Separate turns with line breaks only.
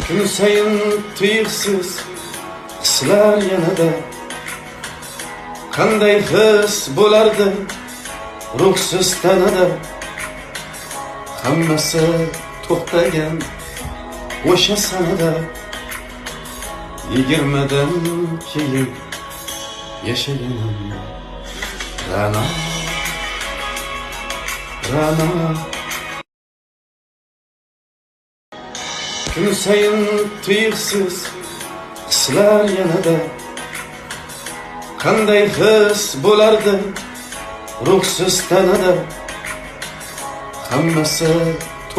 Kun sayin tuyuqsiz hislar yanada. Qanday his bo'lardi ruhsiz tanada. Hammasi to'xtagan o'sha sanada. 20dan keyin yashaganim Ra'no, Ra'no. Kun sayin tuyuqsiz hislar yanada. Qanday his bo'lardi ruhsiz tanada. Hammasi